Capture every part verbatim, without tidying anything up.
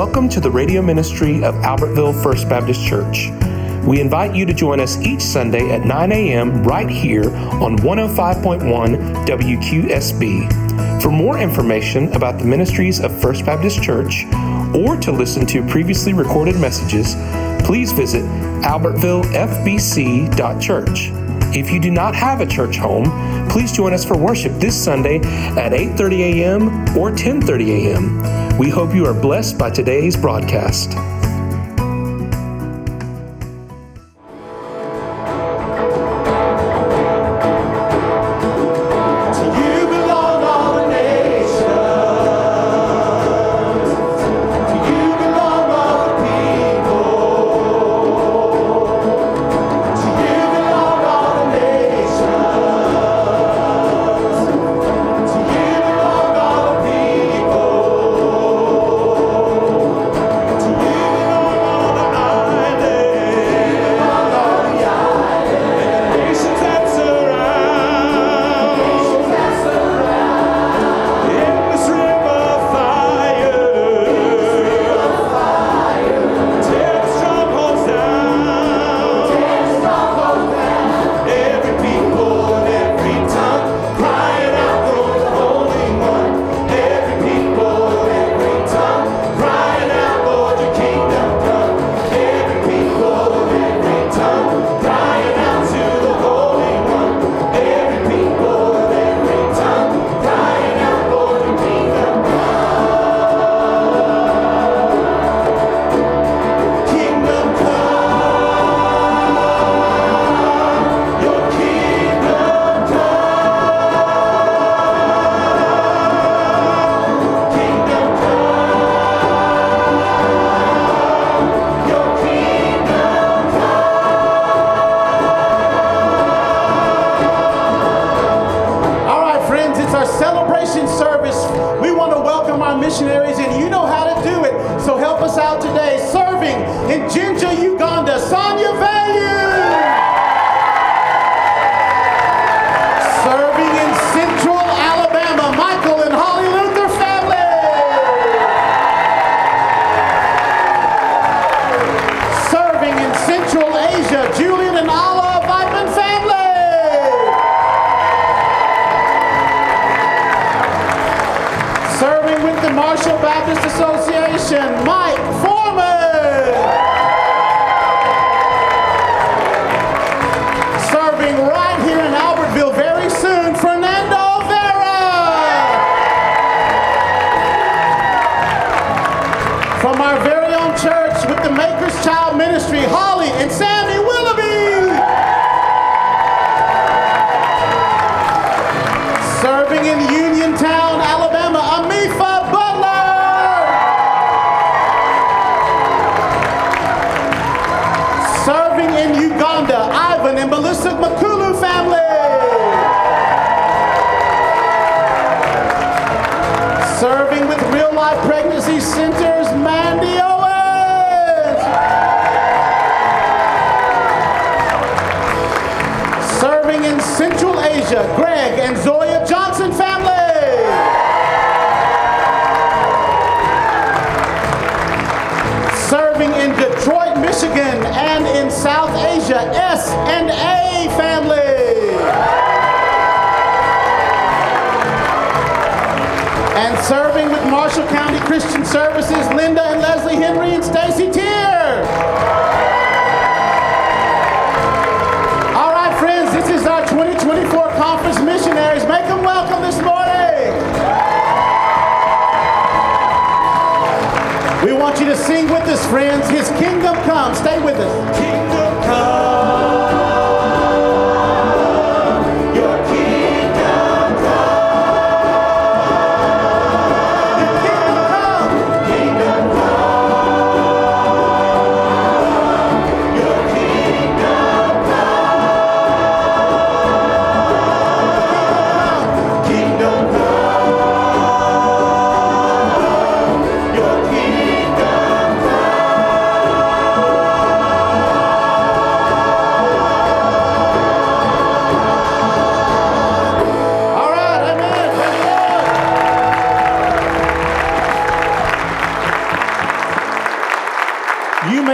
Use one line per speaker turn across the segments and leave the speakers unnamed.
Welcome to the radio ministry of Albertville First Baptist Church. We invite you to join us each Sunday at nine a.m. right here on one oh five point one W Q S B. For more information about the ministries of First Baptist Church or to listen to previously recorded messages, please visit albertville f b c dot church. If you do not have a church home, please join us for worship this Sunday at eight thirty a.m. or ten thirty a.m. We hope you are blessed by today's broadcast.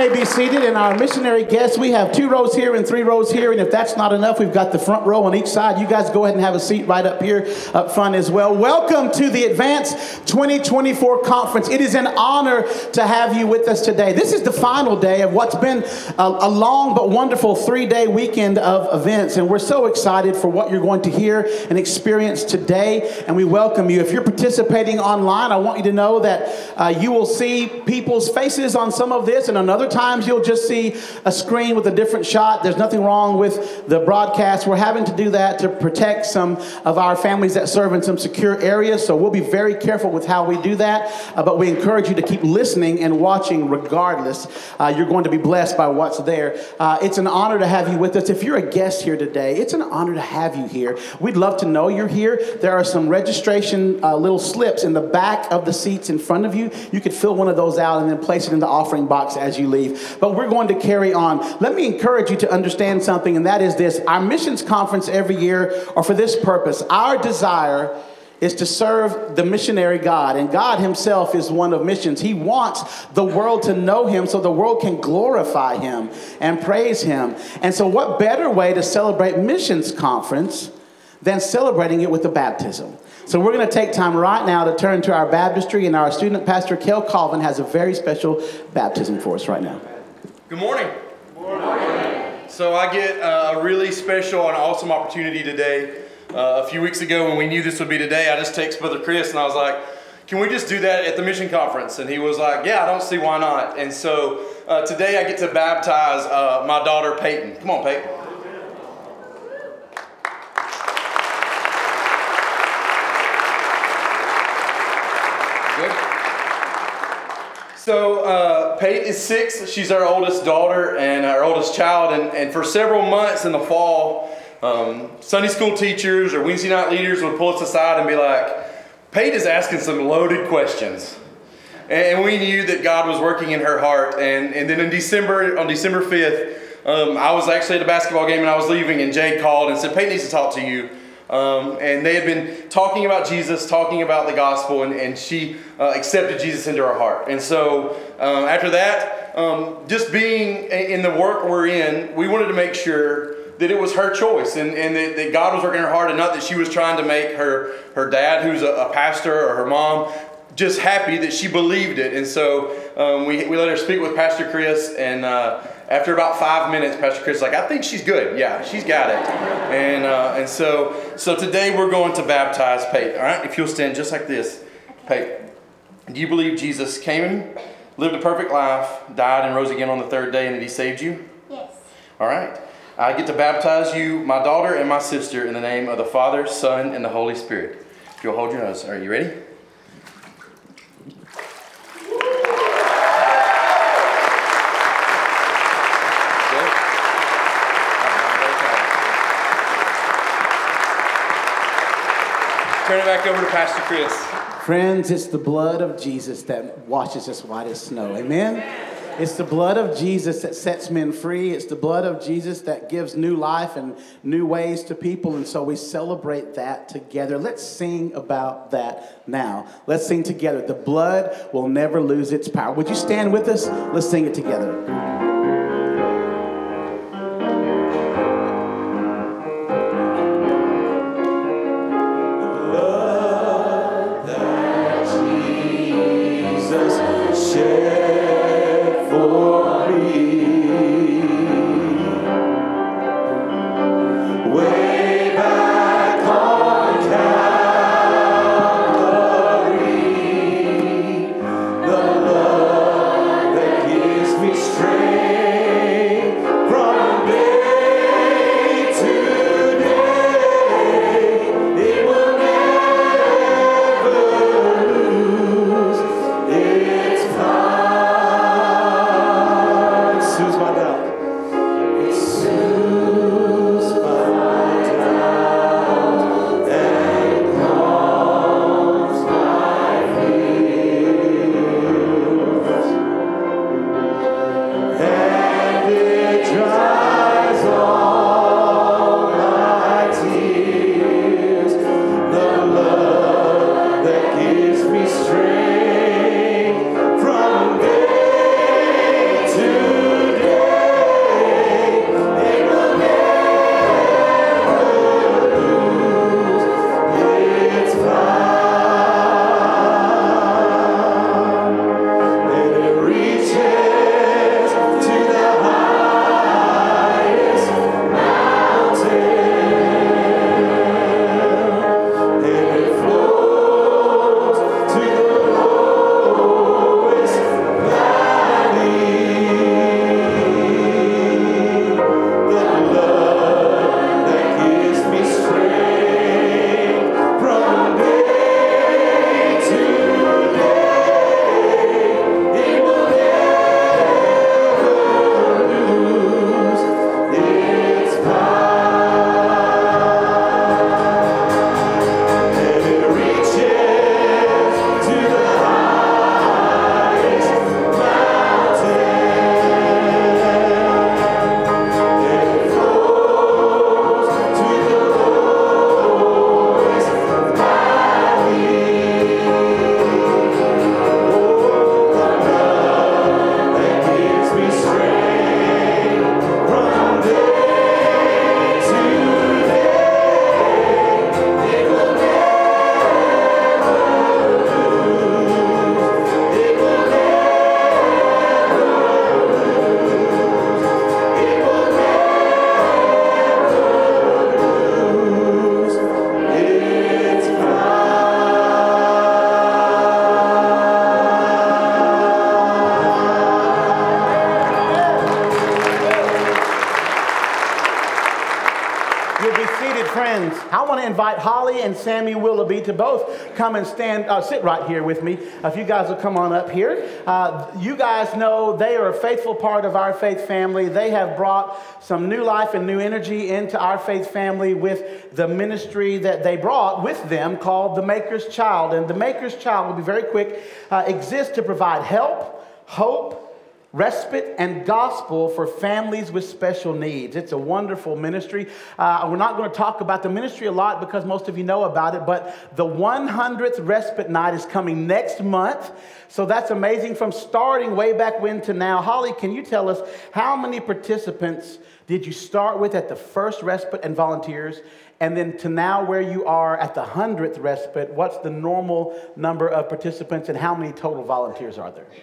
may be seated, and our missionary guests, we have two rows here and three rows here, and if that's not enough, we've got the front row on each side. You guys go ahead and have a seat right up here up front as well. Welcome to the Advance twenty twenty-four Conference. It is an honor to have you with us today. This is the final day of what's been a, a long but wonderful three-day weekend of events, and we're so excited for what you're going to hear and experience today, and we welcome you. If you're participating online, I want you to know that uh, you will see people's faces on some of this, and on other times you'll just see a screen with a different shot. There's nothing wrong with the broadcast. We're having to do that to protect some of our families that serve in some secure areas, so we'll be very careful with how we do that, uh, but we encourage you to keep listening and watching regardless. Uh, you're going to be blessed by what's there. Uh, it's an honor to have you with us. If you're a guest here today, it's an honor to have you here. We'd love to know you're here. There are some registration uh, little slips in the back of the seats in front of you. You could fill one of those out and then place it in the offering box as you leave. But we're going to carry on. Let me encourage you to understand something, and that is this. Our missions conference every year are for this purpose. Our desire is to serve the missionary God, and God himself is one of missions. He wants the world to know him so the world can glorify him and praise him. And so what better way to celebrate missions conference than celebrating it with the baptism? So we're going to take time right now to turn to our baptistry, and our student pastor, Kel Colvin, has a very special baptism for us right now.
Good morning. Good morning. So I get a really special and awesome opportunity today. Uh, a few weeks ago when we knew this would be today, I just texted Brother Chris and I was like, can we just do that at the mission conference? And he was like, yeah, I don't see why not. And so uh, today I get to baptize uh, my daughter Peyton. Come on, Peyton. So uh, Peyton is six. She's our oldest daughter and our oldest child. And, and for several months in the fall, um, Sunday school teachers or Wednesday night leaders would pull us aside and be like, Peyton is asking some loaded questions. And, and we knew that God was working in her heart. And, and then in December, on December fifth, um, I was actually at a basketball game and I was leaving, and Jade called and said, Peyton needs to talk to you. Um, and they had been talking about Jesus, talking about the gospel, and, and she uh, accepted Jesus into her heart. And so um, after that, um, just being in the work we're in, we wanted to make sure that it was her choice, and, and that, that God was working in her heart, and not that she was trying to make her, her dad, who's a, a pastor, or her mom, just happy, that she believed it. And so um, we, we let her speak with Pastor Chris, and uh, after about five minutes, Pastor Chris was like, I think she's good. Yeah, she's got it. And uh, and so so today we're going to baptize Peyton. All right, if you'll stand just like this. Peyton, do you believe Jesus came, lived a perfect life, died and rose again on the third day, and that he saved you?
Yes.
All right. I get to baptize you, my daughter and my sister, in the name of the Father, Son, and the Holy Spirit. If you'll hold your nose. Are you ready? Turn it back over to Pastor Chris.
Friends, it's the blood of Jesus that washes us white as snow. Amen? It's the blood of Jesus that sets men free. It's the blood of Jesus that gives new life and new ways to people. And so we celebrate that together. Let's sing about that now. Let's sing together. The blood will never lose its power. Would you stand with us? Let's sing it together.
Strength.
invite Holly and Sammy Willoughby to both come and stand, uh, sit right here with me. If you guys will come on up here. Uh, you guys know they are a faithful part of our faith family. They have brought some new life and new energy into our faith family with the ministry that they brought with them called The Maker's Child. And The Maker's Child, will be very quick, uh, exists to provide help, hope, respite, and gospel for families with special needs. It's a wonderful ministry. Uh, we're not going to talk about the ministry a lot because most of you know about it, but the one hundredth respite night is coming next month. So that's amazing, from starting way back when to now. Holly, can you tell us how many participants did you start with at the first respite and volunteers? And then to now where you are at the one hundredth respite, what's the normal number of participants and how many total volunteers are there?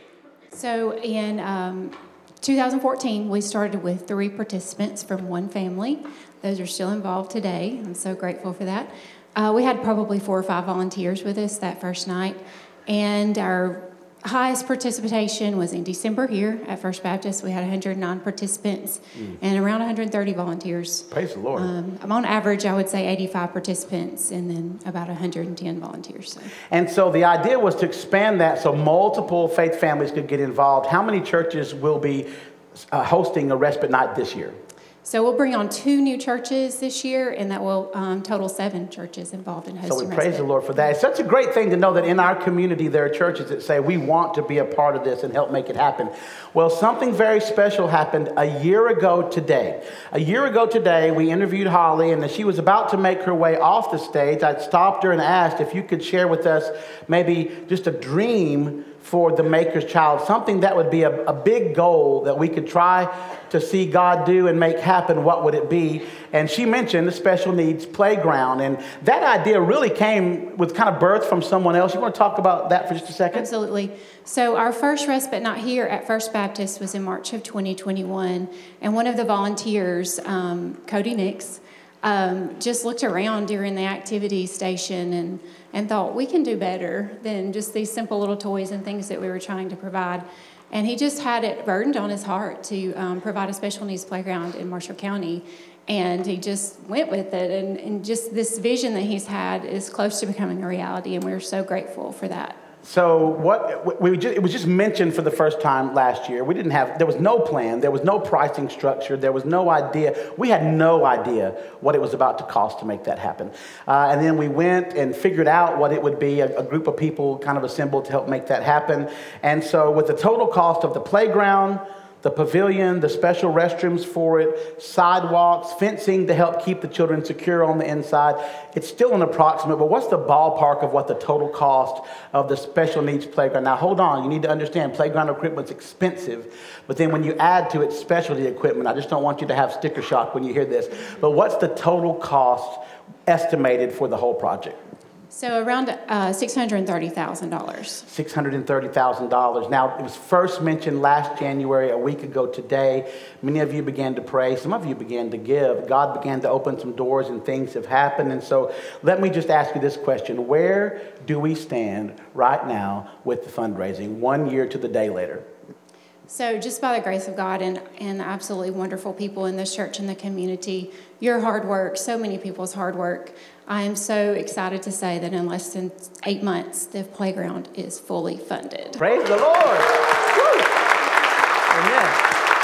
So in um, two thousand fourteen, we started with three participants from one family. Those are still involved today. I'm so grateful for that. Uh, we had probably four or five volunteers with us that first night. And our highest participation was in December here at First Baptist. We had one hundred nine participants mm. and around one hundred thirty volunteers.
Praise the Lord.
Um, on average, I would say eighty-five participants and then about one hundred ten volunteers. So.
And so the idea was to expand that so multiple faith families could get involved. How many churches will be uh, hosting a respite night this year?
So we'll bring on two new churches this year, and that will um, total seven churches involved in hosting.
So we
respite.
praise the Lord for that. It's such a great thing to know that in our community there are churches that say we want to be a part of this and help make it happen. Well, something very special happened a year ago today. A year ago today, we interviewed Holly, and as she was about to make her way off the stage, I stopped her and asked if you could share with us maybe just a dream for the Maker's Child, something that would be a, a big goal that we could try to see God do and make happen. What would it be? And she mentioned the special needs playground. And that idea really came with kind of birth from someone else. You want to talk about that for just a second?
Absolutely. So our first respite night here at First Baptist was in March of twenty twenty-one. And one of the volunteers, um, Cody Nix, um, just looked around during the activity station and, and thought, we can do better than just these simple little toys and things that we were trying to provide. And he just had it burdened on his heart to um, provide a special needs playground in Marshall County. And he just went with it. And, and just this vision that he's had is close to becoming a reality. And we're so grateful for that.
So what we just, it was just mentioned for the first time last year. We didn't have, there was no plan. There was no pricing structure. There was no idea. We had no idea what it was about to cost to make that happen. Uh, and then we went and figured out what it would be, a, a group of people kind of assembled to help make that happen. And so with the total cost of the playground, the pavilion, the special restrooms for it, sidewalks, fencing to help keep the children secure on the inside. It's still an approximate, but what's the ballpark of what the total cost of the special needs playground? Now, hold on. You need to understand playground equipment's expensive, but then when you add to it specialty equipment, I just don't want you to have sticker shock when you hear this, but what's the total cost estimated for the whole project?
So around uh, six hundred thirty thousand dollars.
six hundred thirty thousand dollars. Now, it was first mentioned last January, a week ago today. Many of you began to pray. Some of you began to give. God began to open some doors and things have happened. And so let me just ask you this question. Where do we stand right now with the fundraising, one year to the day later?
So just by the grace of God and, and absolutely wonderful people in this church and the community, your hard work, so many people's hard work, I am so excited to say that in less than eight months, the playground is fully funded.
Praise the Lord. Woo. Amen.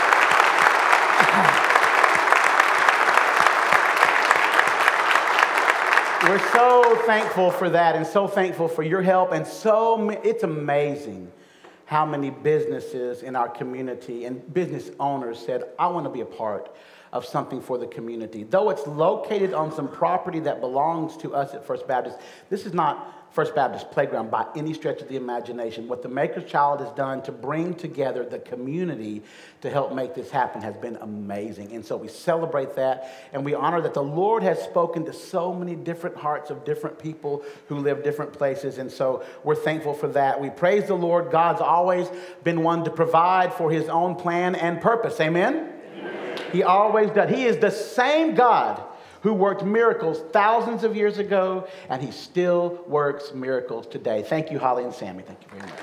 We're so thankful for that and so thankful for your help. And so it's amazing how many businesses in our community and business owners said, I want to be a part of something for the community. Though it's located on some property that belongs to us at First Baptist, this is not First Baptist Playground by any stretch of the imagination. What the Maker's Child has done to bring together the community to help make this happen has been amazing. And so we celebrate that, and we honor that the Lord has spoken to so many different hearts of different people who live different places, and so we're thankful for that. We praise the Lord. God's always been one to provide for his own plan and purpose. Amen? Amen. He always does. He is the same God who worked miracles thousands of years ago, and he still works miracles today. Thank you, Holly and Sammy. Thank you very much.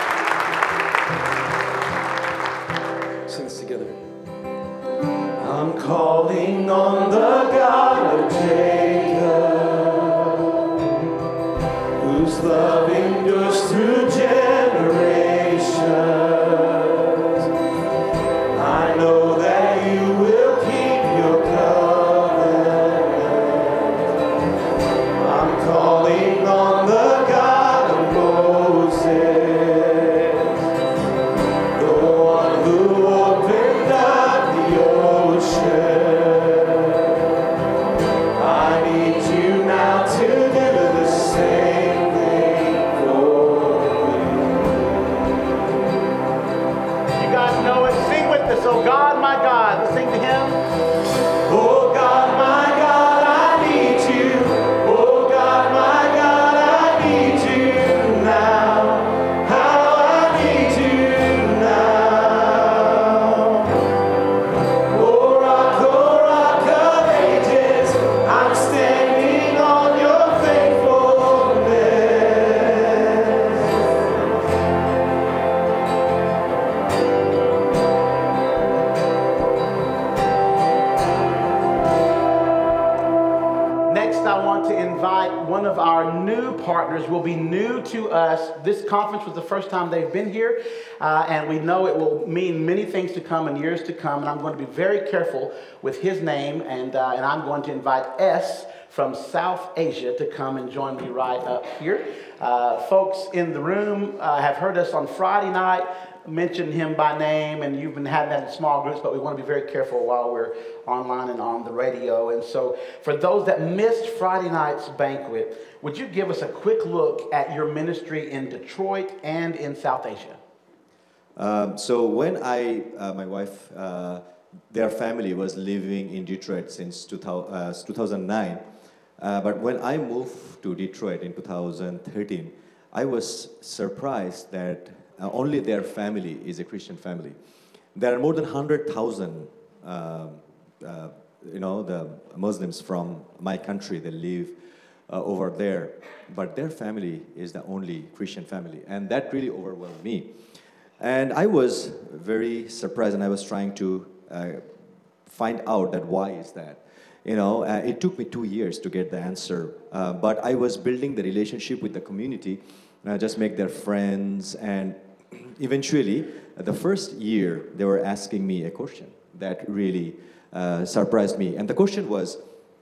Sing this together. I'm I'm calling on the God of Jacob, whose love endures through generations. I know that you will keep your covenant. I'm calling on the God of Moses, the one who opened up the ocean. I need you now to do the same thing for me.
You guys know it. Sing with us. Oh God, my God. Let's sing to him.
Oh God, my God, I need you. Oh God, my God, I need you now. How I need you now. Oh rock, oh rock of ages, I'm standing on your faithfulness.
Next, I want to invite one of our new partners, will be new to us. This conference was the first time they've been here, uh, and we know it will mean many things to come in years to come, and I'm going to be very careful with his name, and, uh, and I'm going to invite S from South Asia to come and join me right up here. Uh, folks in the room uh, have heard us on Friday night, mention him by name, and you've been having that in small groups, but we want to be very careful while we're online and on the radio. And so for those that missed Friday night's banquet, would you give us a quick look at your ministry in Detroit and in South Asia?
Um, so when I, uh, my wife, uh, their family was living in Detroit since two thousand, uh, two thousand nine, uh, but when I moved to Detroit in two thousand thirteen, I was surprised that uh, only their family is a Christian family. There are more than one hundred thousand, uh, uh, you know, the Muslims from my country that live uh, over there, but their family is the only Christian family, and that really overwhelmed me. And I was very surprised, and I was trying to uh, find out that why is that. You know, uh, it took me two years to get the answer, uh, but I was building the relationship with the community, uh, just make their friends, and eventually, uh, the first year, they were asking me a question that really uh, surprised me. And the question was,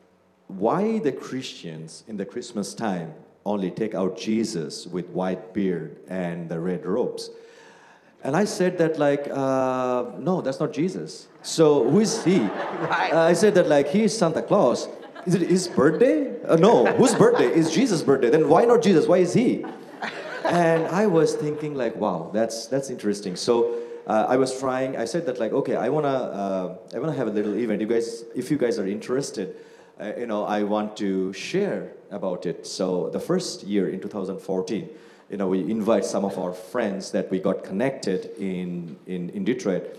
why the Christians in the Christmas time only take out Jesus with white beard and the red robes? And I said that like, uh, no, that's not Jesus. So who is he?
Right.
Uh, I said that like, he is Santa Claus. Is it his birthday? Uh, no, whose birthday? Is Jesus' birthday. Then why not Jesus? Why is he? And I was thinking like, wow, that's that's interesting. So uh, I was trying, I said that like, okay, I wanna, uh, I wanna have a little event. You guys, if you guys are interested, uh, you know, I want to share about it. So the first year in two thousand fourteen, you know, we invite some of our friends that we got connected in, in, in Detroit.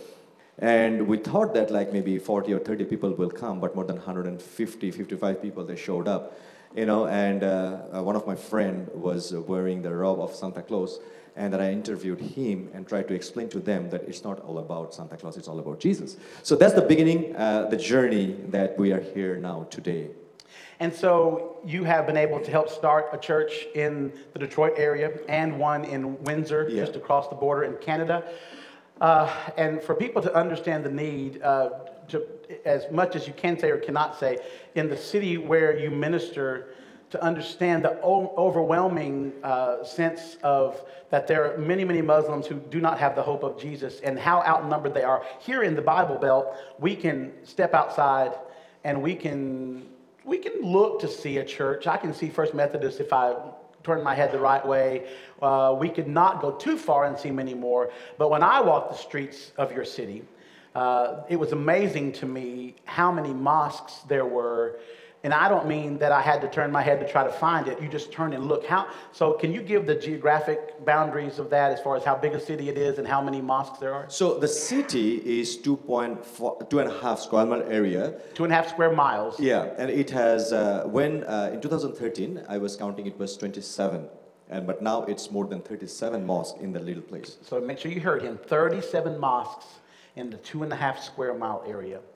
And we thought that like maybe forty or thirty people will come, but more than one hundred fifty, fifty-five people, they showed up. You know, and uh, uh, one of my friend was uh, wearing the robe of Santa Claus, and then I interviewed him and tried to explain to them that it's not all about Santa Claus, it's all about Jesus. So that's the beginning, uh, the journey that we are here now today.
And so you have been able to help start a church in the Detroit area and one in Windsor,
Yeah.
just across the border in Canada. Uh, and for people to understand the need, uh, to, as much as you can say or cannot say, in the city where you minister, to understand the o- overwhelming uh, sense of that there are many, many Muslims who do not have the hope of Jesus and how outnumbered they are. Here in the Bible Belt, we can step outside and we can we can look to see a church. I can see First Methodist if I turn my head the right way. Uh, we could not go too far and see many more. But when I walked the streets of your city, uh, it was amazing to me how many mosques there were. And I don't mean that I had to turn my head to try to find it. You just turn and look. How? So can you give the geographic boundaries of that as far as how big a city it is and how many mosques there are?
So the city is two point four, two and a half square mile area.
Two and a half square miles.
Yeah, and it has, uh, when, uh, in two thousand thirteen, I was counting it was twenty-seven. And, but now it's more than thirty-seven mosques in the little place.
So make sure you heard him. thirty-seven mosques in the two and a half square mile area.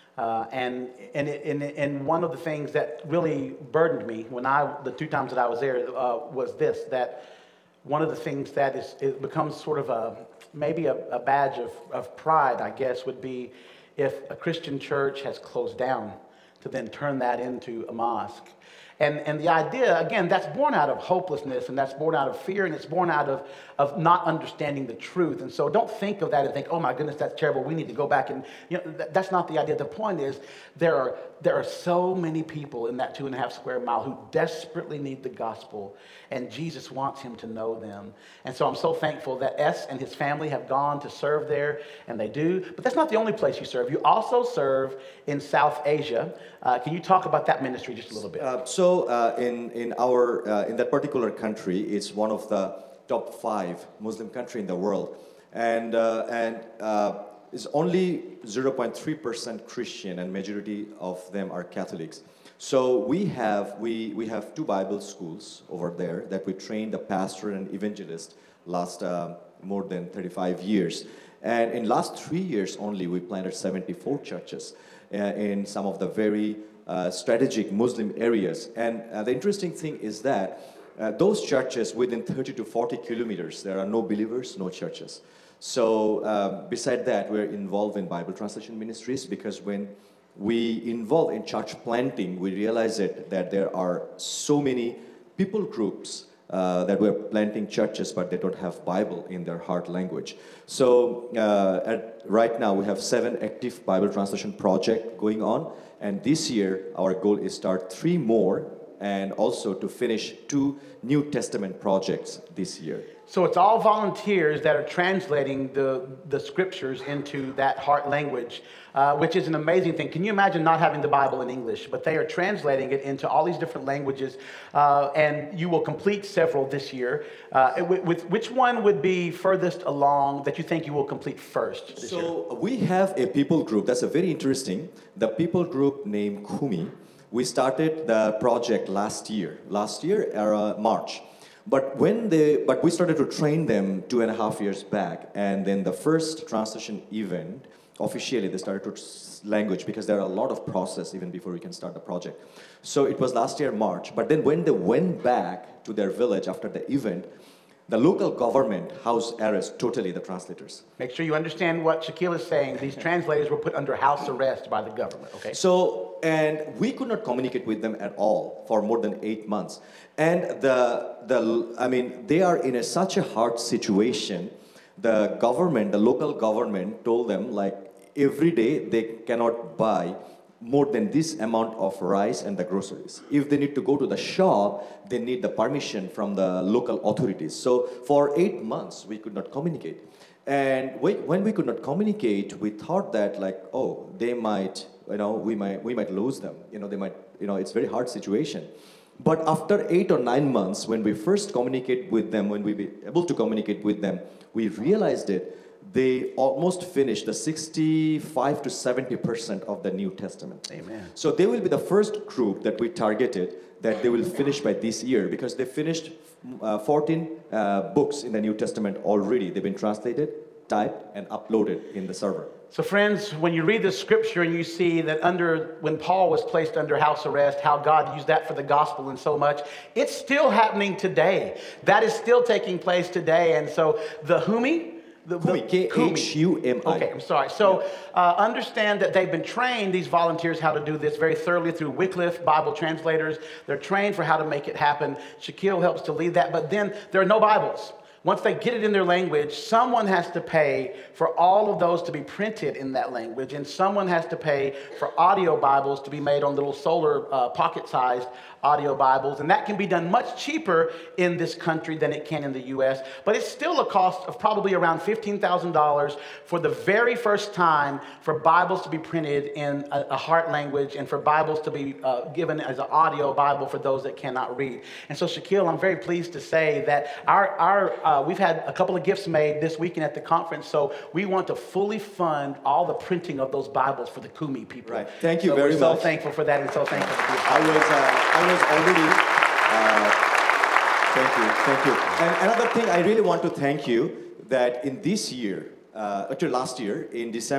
Uh, and and, it, and and one of the things that really burdened me when I the two times that I was there uh, was this, that one of the things that is it becomes sort of a maybe a, a badge of, of pride, I guess, would be if a Christian church has closed down to then turn that into a mosque. And, and the idea, again, that's born out of hopelessness, and that's born out of fear, and it's born out of, of not understanding the truth. And so don't think of that and think, oh my goodness, that's terrible. We need to go back. And you know, that, that's not the idea. The point is there are, there are so many people in that two and a half square mile who desperately need the gospel, and Jesus wants him to know them. And so I'm so thankful that S and his family have gone to serve there, and they do. But that's not the only place you serve. You also serve in South Asia. Uh, can you talk about that ministry just a little bit?
Uh, so uh, in in our uh, in that particular country, it's one of the top five Muslim country in the world, and uh, and uh, is only zero point three percent Christian, and majority of them are Catholics. So we have we we have two Bible schools over there that we train the pastor and evangelist last uh, more than thirty-five years, and in last three years only we planted seventy-four churches uh, in some of the very uh, strategic Muslim areas. And uh, the interesting thing is that uh, those churches within thirty to forty kilometers, there are no believers, no churches. So uh, beside that, we're involved in Bible translation ministries, because when we involve in church planting, we realize it, that there are so many people groups uh, that we're planting churches, but they don't have Bible in their heart language. So uh, at, right now we have seven active Bible translation project going on, and this year our goal is start three more, and also to finish two New Testament projects this year.
So it's all volunteers that are translating the, the scriptures into that heart language, uh, which is an amazing thing. Can you imagine not having the Bible in English, but they are translating it into all these different languages, uh, and you will complete several this year. Uh, with, with which one would be furthest along that you think you will complete first this year?
So we have a people group that's a very interesting. The people group named Kumi. We started the project last year. Last year, uh, March. But when they, but we started to train them two and a half years back, and then the first translation event, officially they started to language, because there are a lot of process even before we can start the project. So it was last year March. But then when they went back to their village after the event, the local government house arrest totally the translators.
Make sure you understand what Shaquille is saying. These translators were put under house arrest by the government, okay?
So, and we could not communicate with them at all for more than eight months. And the, the I mean, they are in a, such a hard situation. The government, the local government told them, like, every day they cannot buy more than this amount of rice and the groceries. If they need to go to the shop, they need the permission from the local authorities. So for eight months, we could not communicate. And we, when we could not communicate, we thought that, like, oh, they might, you know, we might, we might lose them. You know, they might, you know, it's a very hard situation. But after eight or nine months, when we first communicate with them, when we were able to communicate with them, we realized it. They almost finished the sixty-five to seventy percent of the New Testament.
Amen.
So they will be the first group that we targeted that they will finish by this year, because they finished uh, fourteen uh, books in the New Testament already. They've been translated, typed, and uploaded in the server.
So friends, when you read the scripture and you see that under when Paul was placed under house arrest, how God used that for the gospel and so much, it's still happening today. That is still taking place today. And so the Humi, The, the,
K H U M I.
Okay, I'm sorry. So uh, understand that they've been trained, these volunteers, how to do this very thoroughly through Wycliffe Bible translators. They're trained for how to make it happen. Shaquille helps to lead that. But then there are no Bibles. Once they get it in their language, someone has to pay for all of those to be printed in that language, and someone has to pay for audio Bibles to be made on little solar uh, pocket-sized audio Bibles, and that can be done much cheaper in this country than it can in the U S, but it's still a cost of probably around fifteen thousand dollars for the very first time for Bibles to be printed in a, a heart language, and for Bibles to be uh, given as an audio Bible for those that cannot read. And so, Shaquille, I'm very pleased to say that our, our uh, we've had a couple of gifts made this weekend at the conference, so we want to fully fund all the printing of those Bibles for the Kumi people.
Right. Thank you
so
very
we're
much.
so thankful for that, and so thankful for you.
I was, uh, I was already, uh, thank you, thank you. And another thing, I really want to thank you that in this year, uh, actually last year, in December,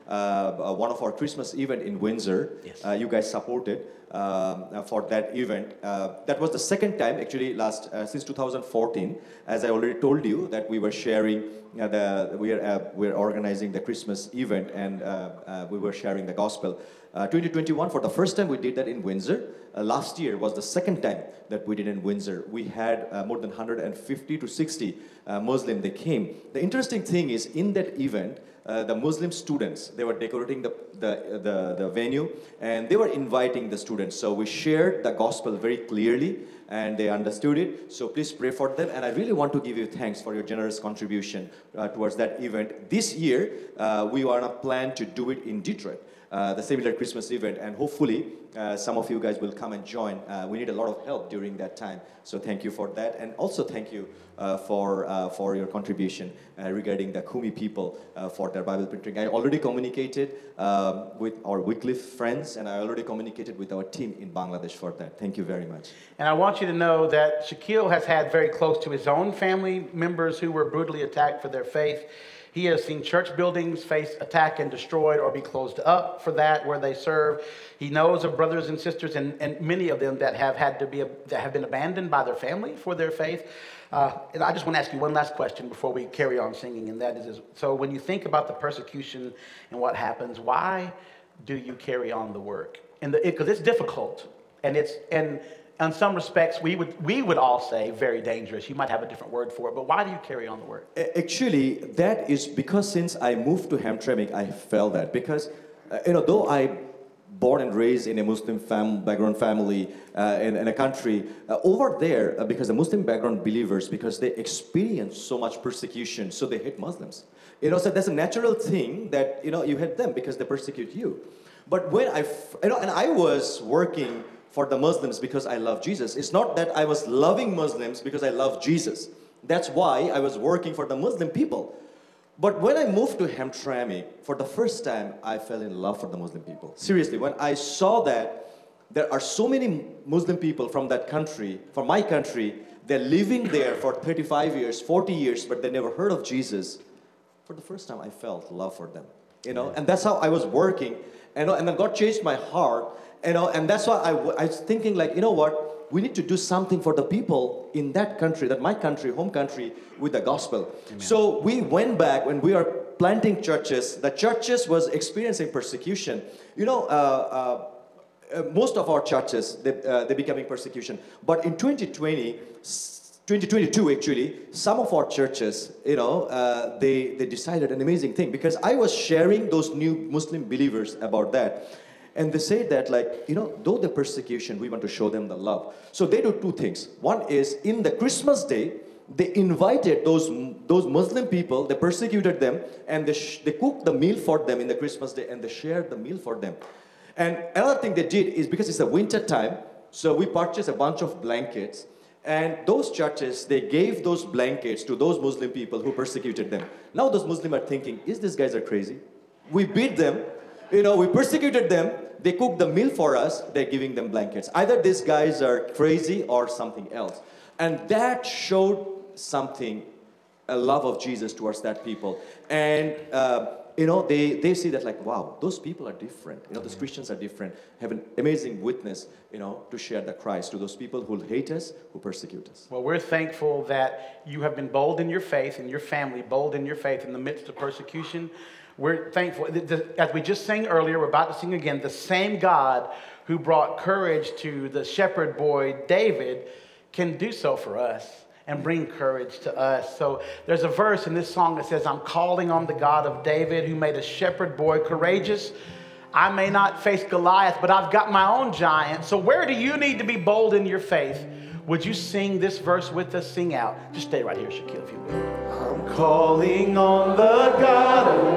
uh, one of our Christmas event in Windsor.
Yes.
Uh, you guys supported um, uh, for that event. Uh, that was the second time, actually, last uh, since two thousand fourteen. As I already told you, that we were sharing uh, the we are uh, we're organizing the Christmas event, and uh, uh, we were sharing the gospel. Uh, twenty twenty-one, for the first time, we did that in Windsor. Uh, last year was the second time that we did in Windsor. We had uh, more than one hundred fifty to sixty uh, Muslim. They came. The interesting thing is, in that event, uh, the Muslim students, they were decorating the, the, the, the venue, and they were inviting the students. So we shared the gospel very clearly, and they understood it. So please pray for them. And I really want to give you thanks for your generous contribution uh, towards that event. This year, uh, we are on a plan to do it in Detroit. Uh, the similar Christmas event, and hopefully uh, some of you guys will come and join. Uh, we need a lot of help during that time, so thank you for that, and also thank you uh, for uh, for your contribution uh, regarding the Kumi people uh, for their Bible printing. I already communicated um, with our Wycliffe friends, and I already communicated with our team in Bangladesh for that. Thank you very much.
And I want you to know that Shaquille has had very close to his own family members who were brutally attacked for their faith. He has seen church buildings face attack and destroyed or be closed up for that where they serve. He knows of brothers and sisters, and, and many of them that have had to be that have been abandoned by their family for their faith. Uh, and I just want to ask you one last question before we carry on singing, and that is: so when you think about the persecution and what happens, why do you carry on the work? And because it, it's difficult, and it's and. In some respects, we would we would all say very dangerous. You might have a different word for it, but why do you carry on the work?
Actually, that is because since I moved to Hamtramck, I felt that because uh, you know, though I born and raised in a Muslim fam- background family uh, in, in a country uh, over there, uh, because the Muslim background believers, because they experience so much persecution, so they hate Muslims. You know, so that's a natural thing that you know you hate them because they persecute you. But when I, f- you know, and I was working for the Muslims because I love Jesus. It's not that I was loving Muslims because I love Jesus. That's why I was working for the Muslim people. But when I moved to Hamtramck, for the first time, I fell in love for the Muslim people. Seriously, when I saw that there are so many Muslim people from that country, from my country, they're living there for thirty-five years, forty years, but they never heard of Jesus. For the first time, I felt love for them. You know, and that's how I was working. You know, and then God changed my heart. You know, and that's why I, I was thinking, like, you know what? We need to do something for the people in that country, that my country, home country, with the gospel. Amen. So we went back when we are planting churches. The churches was experiencing persecution. You know, uh, uh, uh, most of our churches, they, uh, they're becoming persecution. But in twenty twenty, twenty twenty-two actually, some of our churches, you know, uh, they, they decided an amazing thing. Because I was sharing those new Muslim believers about that. And they say that, like, you know, though the persecution, we want to show them the love. So they do two things. One is, in the Christmas day, they invited those, those Muslim people, they persecuted them, and they, sh- they cooked the meal for them in the Christmas day, and they shared the meal for them. And another thing they did is, because it's a winter time, so we purchased a bunch of blankets, and those churches, they gave those blankets to those Muslim people who persecuted them. Now those Muslims are thinking, is these guys are crazy? We beat them. You know, we persecuted them, they cooked the meal for us, they're giving them blankets. Either these guys are crazy or something else. And that showed something, a love of Jesus towards that people. And, uh, you know, they, they see that like, wow, those people are different. You know, those Christians are different, have an amazing witness, you know, to share the Christ to those people who hate us, who persecute us.
Well, we're thankful that you have been bold in your faith, and your family bold in your faith in the midst of persecution. We're thankful. As we just sang earlier, we're about to sing again. The same God who brought courage to the shepherd boy David can do so for us and bring courage to us. So there's a verse in this song that says, I'm calling on the God of David who made a shepherd boy courageous. I may not face Goliath, but I've got my own giant. So where do you need to be bold in your faith? Would you sing this verse with us? Sing out. Just stay right here, Shaquille, if you will.
I'm calling on the God of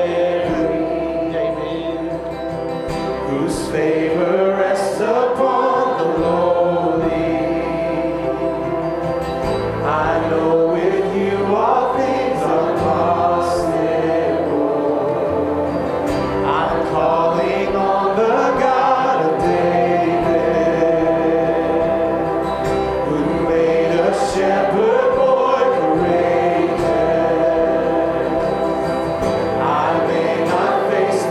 Mary, David, whose favor rests upon the lowly. I know with you all things are possible. I'm calling on the God of David, who made a shepherd boy courageous. I may not face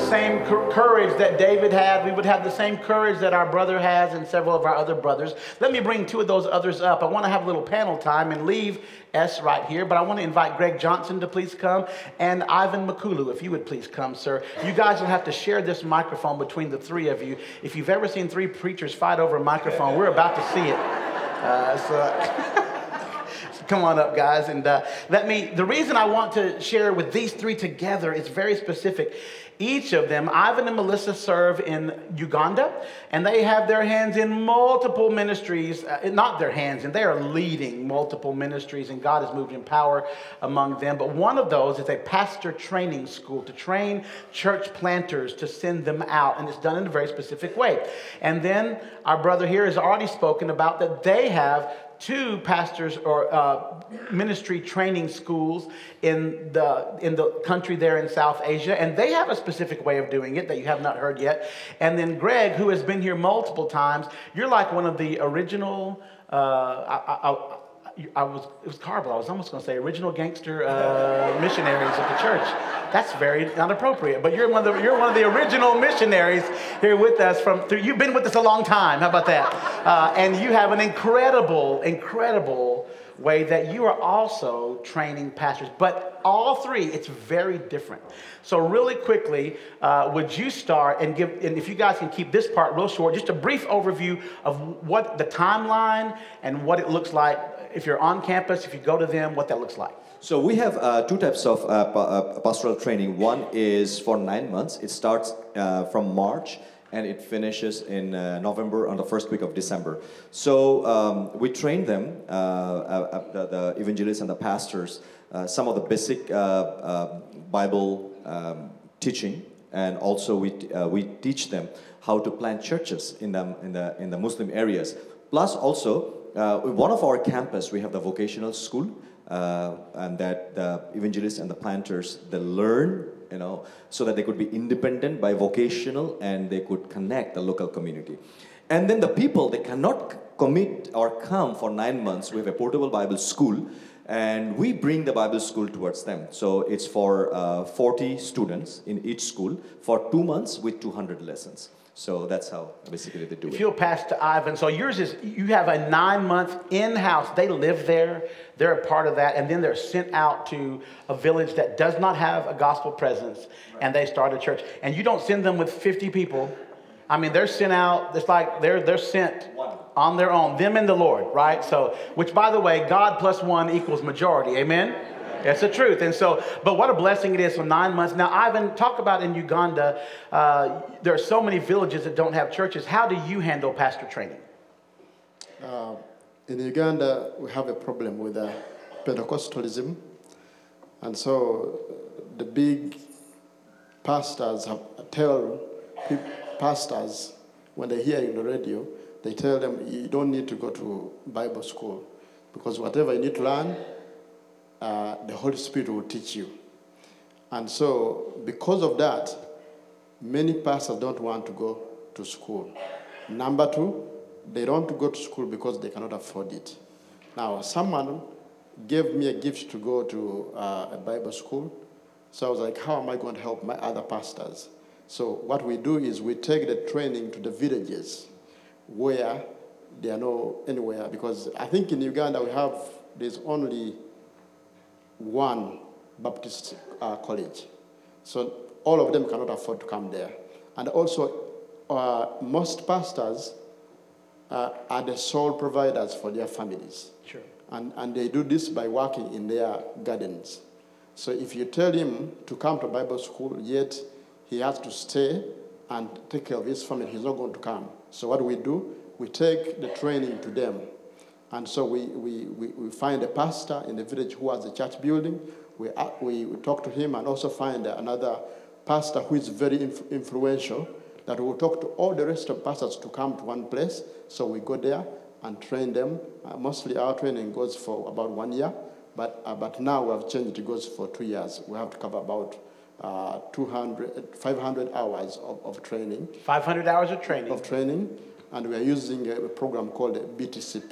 same cou- courage that David had. We would have the same courage that our brother has and several of our other brothers. Let me bring two of those others up. I want to have a little panel time and leave S right here, but I want to invite Greg Johnson to please come and Ivan Makulu, if you would please come, sir. You guys will have to share this microphone between the three of you. If you've ever seen three preachers fight over a microphone, we're about to see it. Uh, so... Come on up, guys, and uh, let me, the reason I want to share with these three together is very specific. Each of them, Ivan and Melissa, serve in Uganda, and they have their hands in multiple ministries, uh, not their hands, and they are leading multiple ministries, and God has moved in power among them. But one of those is a pastor training school to train church planters to send them out, and it's done in a very specific way. And then our brother here has already spoken about that they have two pastors or uh, ministry training schools in the in the country there in South Asia, and they have a specific way of doing it that you have not heard yet. And then Greg, who has been here multiple times, you're like one of the original. Uh, I, I, I was it was Carvel. I was almost going to say original gangster uh, missionaries of the church. That's very not appropriate. But you're one of the you're one of the original missionaries here with us from. Through, you've been with us a long time. How about that? Uh, and you have an incredible, incredible way that you are also training pastors. But all three, it's very different. So really quickly, uh, would you start and give? And if you guys can keep this part real short, just a brief overview of what the timeline and what it looks like. If you're on campus, if you go to them, what that looks like.
So we have uh, two types of uh, pa- uh, pastoral training. One is for nine months. It starts uh, from March and it finishes in uh, November on the first week of December. So um, we train them, uh, uh, the, the evangelists and the pastors, uh, some of the basic uh, uh, Bible um, teaching, and also we uh, we teach them how to plant churches in the in the in the Muslim areas. Plus also. Uh, one of our campus, we have the vocational school, uh, and that the evangelists and the planters, they learn, you know, so that they could be independent by vocational and they could connect the local community. And then the people, they cannot commit or come for nine months. We have a portable Bible school, and we bring the Bible school towards them. So it's for uh, forty students in each school for two months with two hundred lessons. So that's how basically they do it.
If you'll pass to Ivan. So yours is, you have a nine-month in-house. They live there. They're a part of that. And then they're sent out to a village that does not have a gospel presence. Right. And they start a church. And you don't send them with fifty people. I mean, they're sent out. It's like they're they're sent one. On their own. Them and the Lord, right? So, which, by the way, God plus one equals majority. Amen? That's the truth. And so, but what a blessing it is for nine months. Now, Ivan, talk about in Uganda, uh, there are so many villages that don't have churches. How do you handle pastor training?
Uh, in Uganda, we have a problem with uh, Pentecostalism. And so the big pastors have tell people, pastors, when they hear in the radio, they tell them, you don't need to go to Bible school because whatever you need to learn, Uh, the Holy Spirit will teach you. And so, because of that, many pastors don't want to go to school. Number two, they don't want to go to school because they cannot afford it. Now, someone gave me a gift to go to uh, a Bible school. So I was like, how am I going to help my other pastors? So what we do is we take the training to the villages where they are no anywhere. Because I think in Uganda we have, there's only one Baptist uh, college. So all of them cannot afford to come there. And also, uh, most pastors uh, are the sole providers for their families.
Sure.
And, and they do this by working in their gardens. So if you tell him to come to Bible school, yet he has to stay and take care of his family, he's not going to come. So what we do, we take the training to them. And so we, we, we, we find a pastor in the village who has a church building. We, uh, we, we talk to him and also find another pastor who is very inf- influential that will talk to all the rest of pastors to come to one place. So we go there and train them. Uh, mostly our training goes for about one year, but, uh, but now we have changed, it goes for two years. We have to cover about uh, two hundred, five hundred hours of, of training.
five hundred hours of training.
Of training, and we are using a program called B T C P.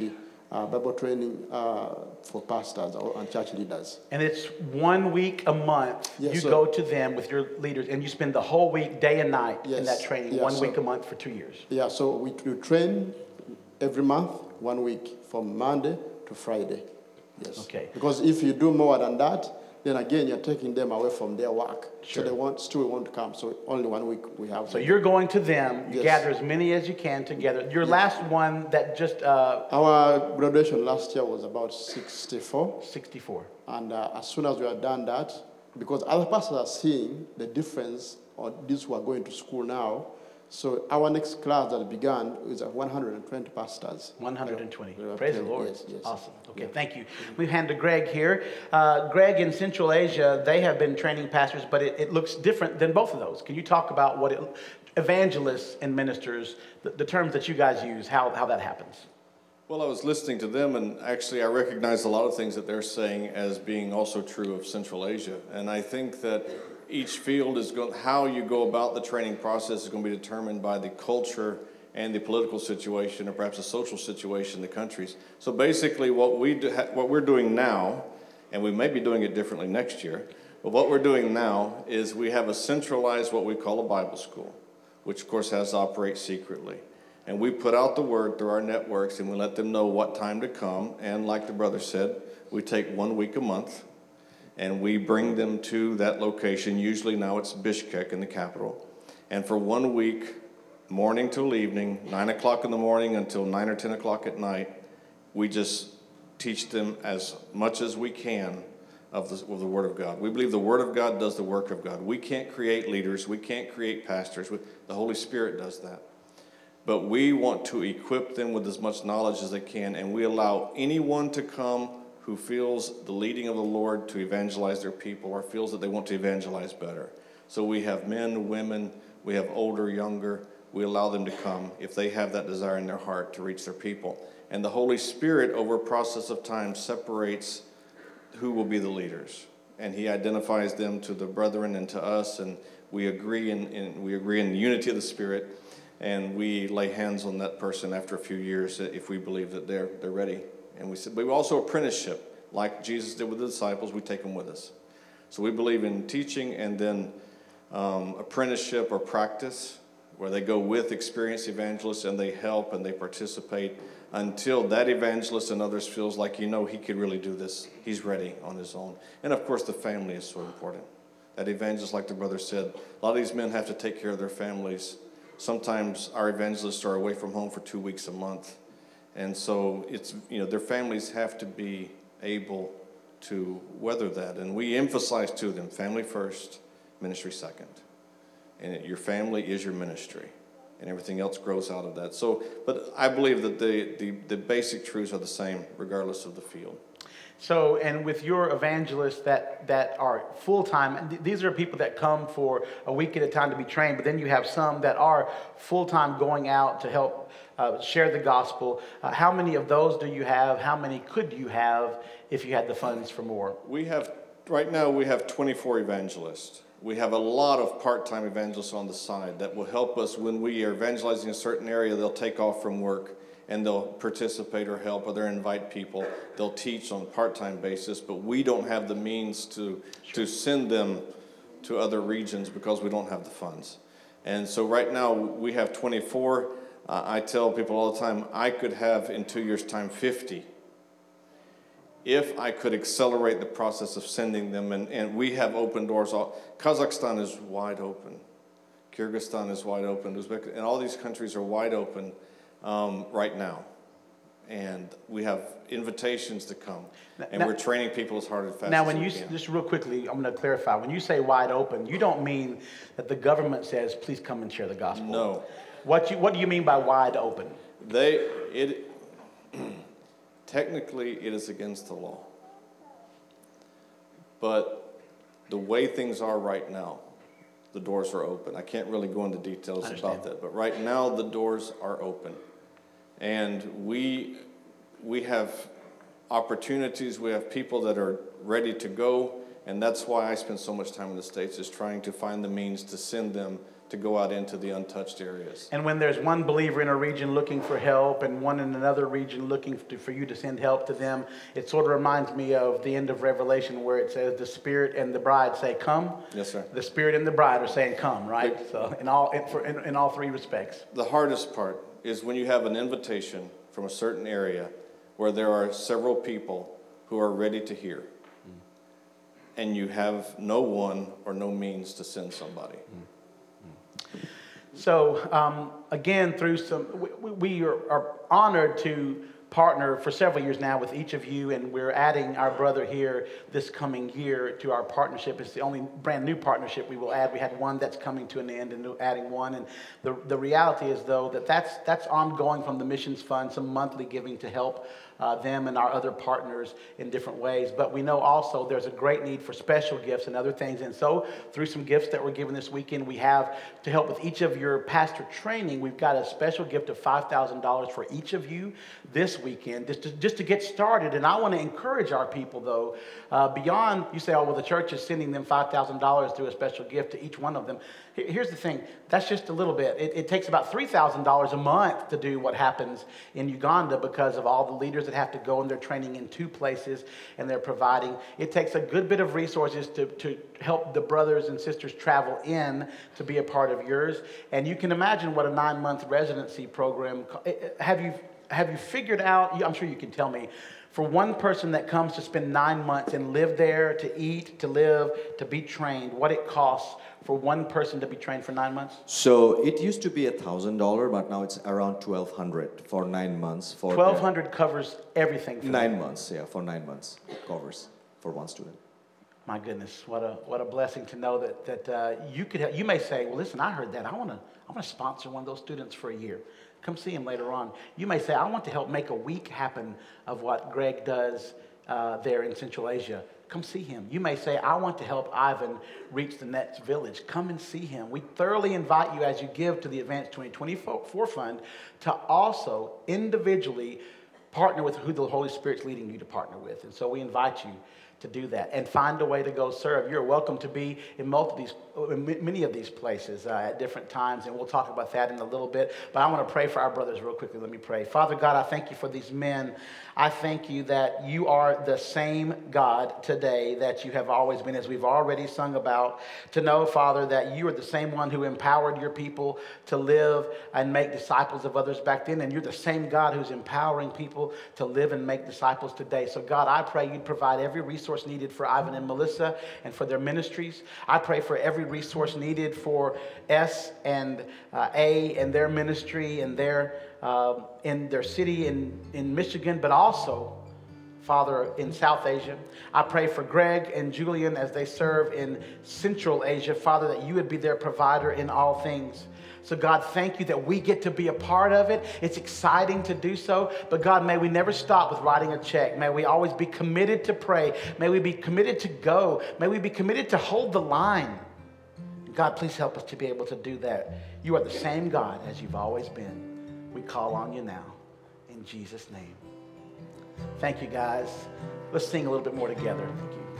uh, Bible training uh, for pastors or, and church leaders.
And it's one week a month.
Yes,
you
sir.
go to them with your leaders, and you spend the whole week, day and night, in
Yes.
that training,
Yes,
one
sir.
week a month for two years.
Yeah, so we, we train every month, one week, from Monday to Friday. Yes.
Okay.
Because if you do more than that, then again you're taking them away from their work.
Sure.
So they want still won't come. So only one week we have.
So you're going to them, you
Yes.
gather as many as you can together. Your last one that just, uh,
Our graduation last year was about sixty-four.
sixty-four.
And uh, as soon as we had done that, because other pastors are seeing the difference on these who are going to school now, so our next class that began is at one hundred twenty pastors.
one hundred twenty.
We are
Praise the
training,
Lord.
yes, yes.
Awesome. Okay,
Yeah.
thank you. We hand to Greg here. Uh, Greg, in Central Asia, they have been training pastors, but it, it looks different than both of those. Can you talk about what it, evangelists and ministers, the, the terms that you guys use, how, how that happens?
Well, I was listening to them, and actually I recognized a lot of things that they're saying as being also true of Central Asia. And I think that each field is going, how you go about the training process is going to be determined by the culture and the political situation, or perhaps the social situation in the countries. So basically what, we do, what we're doing now, and we may be doing it differently next year, but what we're doing now is we have a centralized, what we call a Bible school, which of course has to operate secretly. And we put out the word through our networks, and we let them know what time to come. And like the brother said, we take one week a month, and we bring them to that location. Usually now it's Bishkek in the capital. And for one week, morning till evening, nine o'clock in the morning until nine or ten o'clock at night, we just teach them as much as we can of the, of the Word of God. We believe the Word of God does the work of God. We can't create leaders. We can't create pastors. The Holy Spirit does that. But we want to equip them with as much knowledge as they can, and we allow anyone to come who feels the leading of the Lord to evangelize their people, or feels that they want to evangelize better. So we have men, women, we have older, younger. We allow them to come if they have that desire in their heart to reach their people. And the Holy Spirit, over a process of time, separates who will be the leaders. And he identifies them to the brethren and to us, and we agree in, in we agree in the unity of the Spirit. And we lay hands on that person after a few years if we believe that they're they're ready. And we said, but we also apprenticeship, like Jesus did with the disciples. We take them with us. So we believe in teaching and then um, apprenticeship or practice, where they go with experienced evangelists and they help and they participate until that evangelist and others feels like, you know, he could really do this. He's ready on his own. And of course, the family is so important. That evangelist, like the brother said, a lot of these men have to take care of their families. Sometimes our evangelists are away from home for two weeks a month. And so it's, you know, their families have to be able to weather that. And we emphasize to them, family first, ministry second. And your family is your ministry. And everything else grows out of that. So, but I believe that the, the, the basic truths are the same regardless of the field.
So, and with your evangelists that, that are full-time, and th- these are people that come for a week at a time to be trained, but then you have some that are full-time going out to help uh, share the gospel. Uh, how many of those do you have? How many could you have if you had the funds for more?
We have, right now we have twenty-four evangelists. We have a lot of part-time evangelists on the side that will help us when we are evangelizing a certain area. They'll take off from work and they'll participate or help, or they'll invite people. They'll teach on a part-time basis, but we don't have the means to, sure. to send them to other regions because we don't have the funds. And so right now we have twenty-four. Uh, I tell people all the time, I could have in two years' time fifty if I could accelerate the process of sending them. And, and we have open doors. All, Kazakhstan is wide open. Kyrgyzstan is wide open. Uzbekistan, and all these countries are wide open. Um, right now, and we have invitations to come, and
now,
we're training people as hard and fast
now
as
when
we
you
can.
Just real quickly, I'm going to clarify. When you say wide open, you don't mean that the government says, please come and share the gospel.
No.
What you what do you mean by wide open?
They it technically it is against the law, but the way things are right now, the doors are open. I can't really go into details about that, but right now the doors are open. And we we have opportunities, we have people that are ready to go, and that's why I spend so much time in the States, is trying to find the means to send them to go out into the untouched areas.
And when there's one believer in a region looking for help and one in another region looking to, for you to send help to them, it sort of reminds me of the end of Revelation where it says the Spirit and the bride say, come.
Yes, sir.
The Spirit and the bride are saying, come, right?
It,
so in all in, for, in, in all three respects.
The hardest part is when you have an invitation from a certain area where there are several people who are ready to hear, mm. and you have no one or no means to send somebody. Mm.
So, um, again, through some, we, we are, are honored to partner for several years now with each of you, and we're adding our brother here this coming year to our partnership. It's the only brand new partnership we will add. We had one that's coming to an end, and we're adding one. And the the reality is, though, that that's that's ongoing from the missions fund, some monthly giving to help uh, them and our other partners in different ways. But we know also there's a great need for special gifts and other things. And so through some gifts that we're given this weekend, we have to help with each of your pastor training. We've got a special gift of five thousand dollars for each of you this weekend, just to, just to get started. And I want to encourage our people, though, uh, beyond, you say, oh, well, the church is sending them five thousand dollars through a special gift to each one of them. Here's the thing. That's just a little bit. It, it takes about three thousand dollars a month to do what happens in Uganda because of all the leaders that have to go and they're training in two places and they're providing. It takes a good bit of resources to, to help the brothers and sisters travel in to be a part of yours. And you can imagine what a nine-month residency program, have you have you figured out, I'm sure you can tell me, for one person that comes to spend nine months and live there, to eat, to live, to be trained, what it costs for one person to be trained for nine months?
So it used to be a thousand dollar, but now it's around twelve hundred for nine months. For
twelve hundred covers everything. For
nine
them.
months, yeah, for nine months it covers for one student.
My goodness, what a what a blessing to know that that uh, you could have, you may say, well, listen, I heard that. I want to I want to sponsor one of those students for a year. Come see him later on. You may say, I want to help make a week happen of what Greg does uh, there in Central Asia. Come see him. You may say, I want to help Ivan reach the next village. Come and see him. We thoroughly invite you as you give to the Advance twenty twenty-four Fund to also individually partner with who the Holy Spirit's leading you to partner with. And so we invite you to do that and find a way to go serve. You're welcome to be in multiple, in many of these places uh, at different times, and we'll talk about that in a little bit. But I want to pray for our brothers real quickly. Let me pray. Father God, I thank you for these men. I thank you that you are the same God today that you have always been, as we've already sung about. To know, Father, that you are the same one who empowered your people to live and make disciples of others back then, and you're the same God who's empowering people to live and make disciples today. So God, I pray you'd provide every resource needed for Ivan and Melissa and for their ministries. I pray for every resource needed for S and uh, A and their ministry and their uh, in their city in, in Michigan, but also, Father, in South Asia. I pray for Greg and Julian as they serve in Central Asia, Father, that you would be their provider in all things. So God, thank you that we get to be a part of it. It's exciting to do so. But God, may we never stop with writing a check. May we always be committed to pray. May we be committed to go. May we be committed to hold the line. God, please help us to be able to do that. You are the same God as you've always been. We call on you now. In Jesus' name. Thank you, guys. Let's sing a little bit more together. Thank you.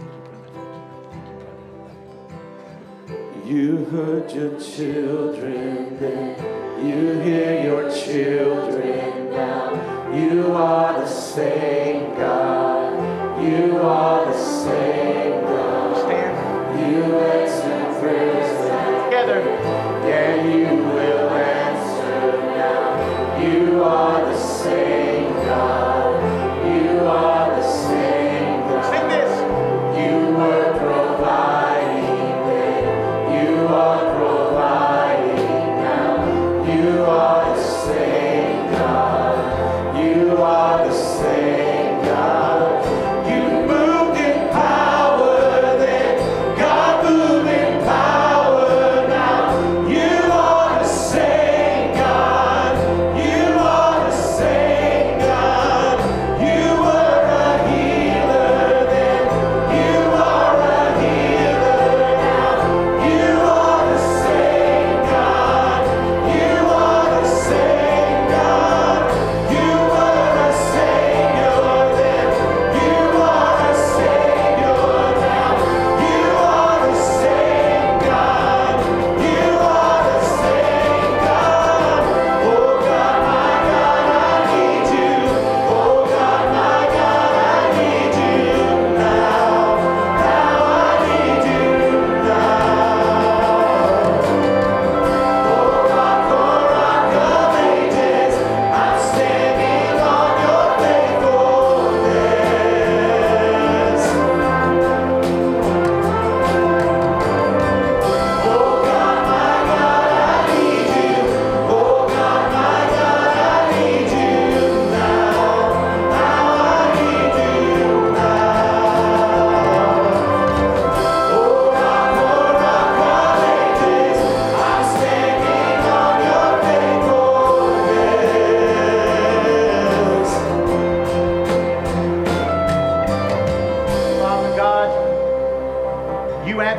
You heard your children then, you hear your children now. You are the same God, you are the same God.
Stand.
You answer prayers
Together.
Yeah, you will answer now. You are the same God, you are the same God.
Sing this.
You were providing. You are providing now. You are the same God. You are the same.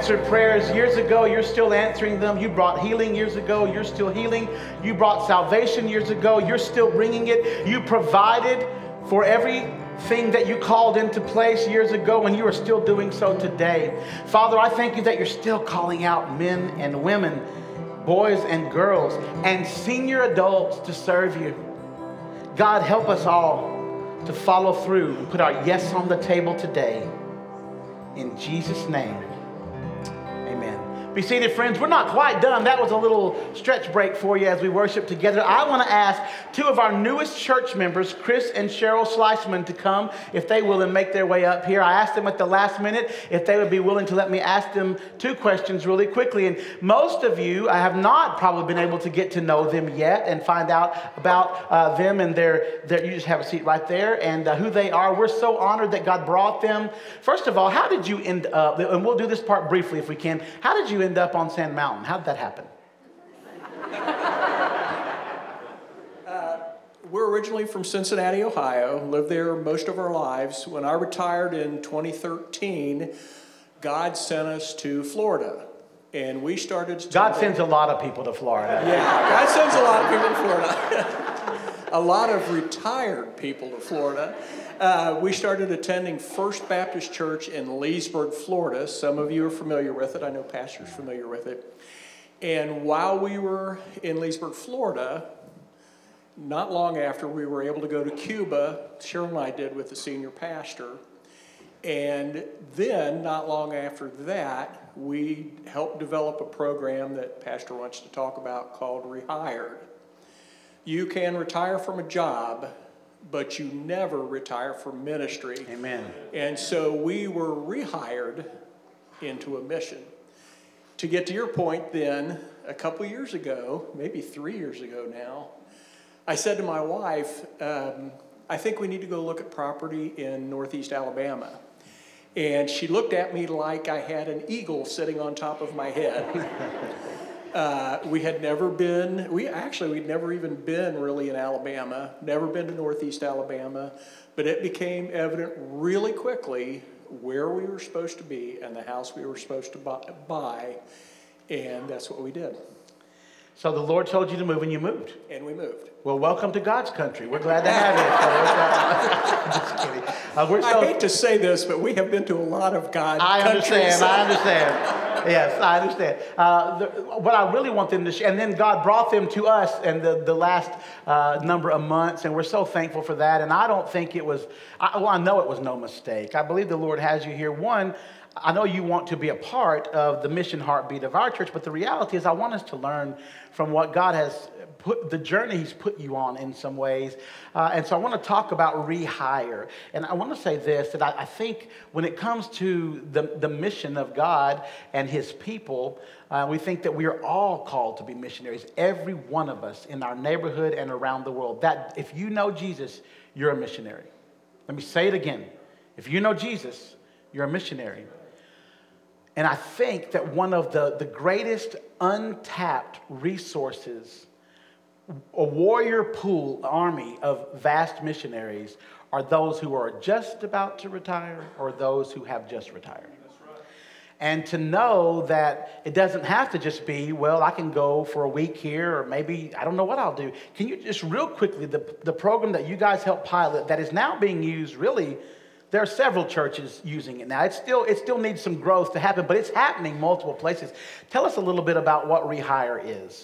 answered prayers years ago, you're still answering them. You brought healing years ago, you're still healing. You brought salvation years ago, you're still bringing it. You provided for everything that you called into place years ago, and you are still doing so today. Father, I thank you that you're still calling out men and women, boys and girls, and senior adults to serve you. God, help us all to follow through and put our yes on the table today. In Jesus' name, amen. Be seated, friends. We're not quite done. That was a little stretch break for you as we worship together. I want to ask two of our newest church members, Chris and Cheryl Schleisman, to come, if they will, and make their way up here. I asked them at the last minute if they would be willing to let me ask them two questions really quickly. And most of you, I have not probably been able to get to know them yet and find out about uh, them and their, their, you just have a seat right there, and uh, who they are. We're so honored that God brought them. First of all, how did you end up, and we'll do this part briefly if we can, how did you end up on Sand Mountain? How did that happen?
Uh, we're originally from Cincinnati, Ohio, lived there most of our lives. When I retired in twenty thirteen, God sent us to Florida, and we started...
God sends a lot of people to Florida.
Yeah, God sends a lot of people to Florida. A lot of retired people to Florida. Uh, we started attending First Baptist Church in Leesburg, Florida. Some of you are familiar with it. I know Pastor's familiar with it. And while we were in Leesburg, Florida, not long after, we were able to go to Cuba. Cheryl and I did with the senior pastor. And then, not long after that, we helped develop a program that Pastor wants to talk about called Rehired. You can retire from a job, but you never retire from ministry.
Amen.
And so we were rehired into a mission. To get to your point then, a couple years ago, maybe three years ago now, I said to my wife, um, I think we need to go look at property in Northeast Alabama. And she looked at me like I had an eagle sitting on top of my head. Uh, we had never been, we actually, we'd never even been really in Alabama, never been to Northeast Alabama, but it became evident really quickly where we were supposed to be and the house we were supposed to buy, and that's what we did.
So the Lord told you to move and you moved.
And we moved.
Well, welcome to God's country. We're glad to have you. Just kidding. Uh, we're so,
I hate to say this, but we have been to a lot of God's
I
countries.
understand. I understand. Yes, I understand. Uh, the, what I really want them to share, and then God brought them to us in the, the last uh, number of months, and we're so thankful for that. And I don't think it was, I, well, I know it was no mistake. I believe the Lord has you here. One, I know you want to be a part of the mission heartbeat of our church, but the reality is I want us to learn from what God has put, the journey he's put you on in some ways. Uh, and so I want to talk about rehire. And I want to say this, that I, I think when it comes to the, the mission of God and his people, uh, we think that we are all called to be missionaries, every one of us in our neighborhood and around the world. That if you know Jesus, you're a missionary. Let me say it again. If you know Jesus, you're a missionary. And I think that one of the, the greatest untapped resources, a warrior pool army of vast missionaries, are those who are just about to retire or those who have just retired. That's right. And to know that it doesn't have to just be, well, I can go for a week here or maybe I don't know what I'll do. Can you just real quickly, the, the program that you guys helped pilot that is now being used really, there are several churches using it now. It still, it still needs some growth to happen, but it's happening multiple places. Tell us a little bit about what Rehire is.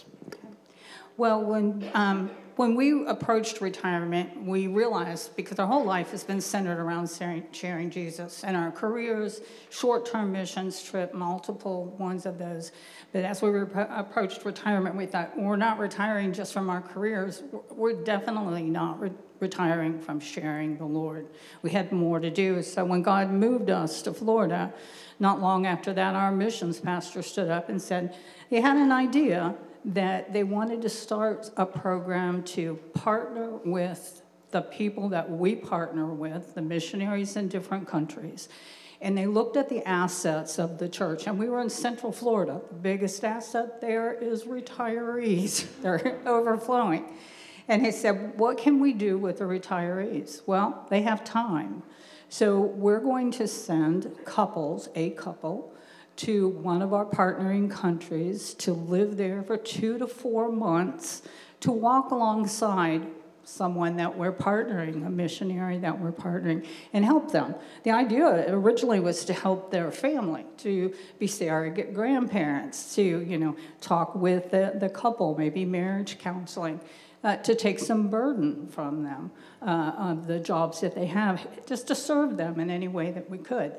Well, when um, when we approached retirement, we realized, because our whole life has been centered around sharing, sharing Jesus, and our careers, short-term missions trip, multiple ones of those. But as we re- approached retirement, we thought, we're not retiring just from our careers. We're definitely not re- retiring from sharing the Lord. We had more to do. So when God moved us to Florida, not long after that, our missions pastor stood up and said he had an idea that they wanted to start a program to partner with the people that we partner with, the missionaries in different countries. And they looked at the assets of the church. And we were in Central Florida. The biggest asset there is retirees. They're overflowing. And they said, what can we do with the retirees? Well, they have time. So we're going to send couples, a couple, to one of our partnering countries to live there for two to four months to walk alongside someone that we're partnering, a missionary that we're partnering, and help them. The idea originally was to help their family, to be surrogate grandparents, to, you know, talk with the, the couple, maybe marriage counseling, uh, to take some burden from them uh, of the jobs that they have, just to serve them in any way that we could.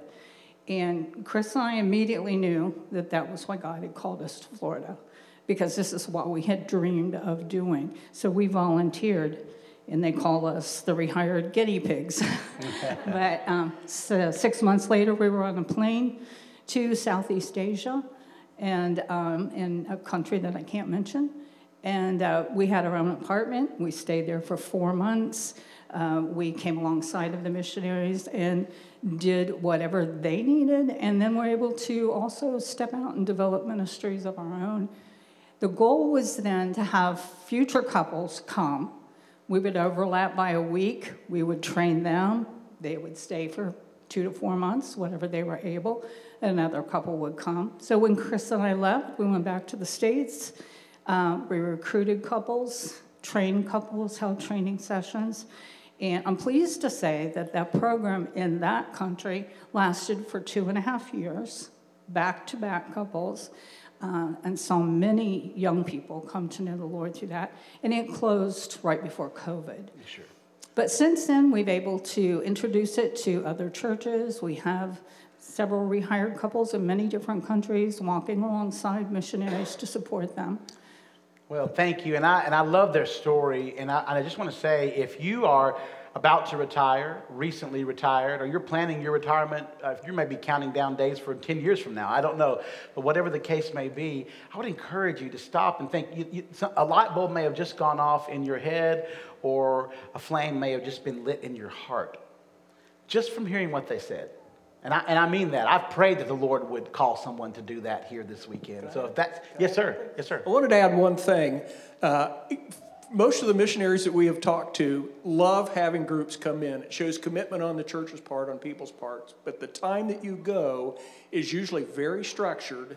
And Chris and I immediately knew that that was why God had called us to Florida, because this is what we had dreamed of doing. So we volunteered, and they call us the rehired guinea pigs. But um, so six months later, we were on a plane to Southeast Asia, and um, in a country that I can't mention. And uh, we had our own apartment. We stayed there for four months. Uh, we came alongside of the missionaries and did whatever they needed, and then were able to also step out and develop ministries of our own. The goal was then to have future couples come. We would overlap by a week. We would train them. They would stay for two to four months, whatever they were able. Another couple would come. So when Chris and I left, we went back to the States. Uh, we recruited couples, trained couples, held training sessions. And I'm pleased to say that that program in that country lasted for two and a half years, back-to-back couples, uh, and saw many young people come to know the Lord through that. And it closed right before COVID.
Sure.
But since then, we've been able to introduce it to other churches. We have several rehired couples in many different countries walking alongside missionaries to support them.
Well, thank you, and I and I love their story, and I, and I just want to say, if you are about to retire, recently retired, or you're planning your retirement, uh, if you may be counting down days for ten years from now, I don't know, but whatever the case may be, I would encourage you to stop and think. You, you, a light bulb may have just gone off in your head, or a flame may have just been lit in your heart, just from hearing what they said. And I, and I mean that. I've prayed that the Lord would call someone to do that here this weekend. So if that's, yes, sir. Yes, sir.
I wanted to add one thing. Uh, most of the missionaries that we have talked to love having groups come in. It shows commitment on the church's part, on people's parts. But the time that you go is usually very structured,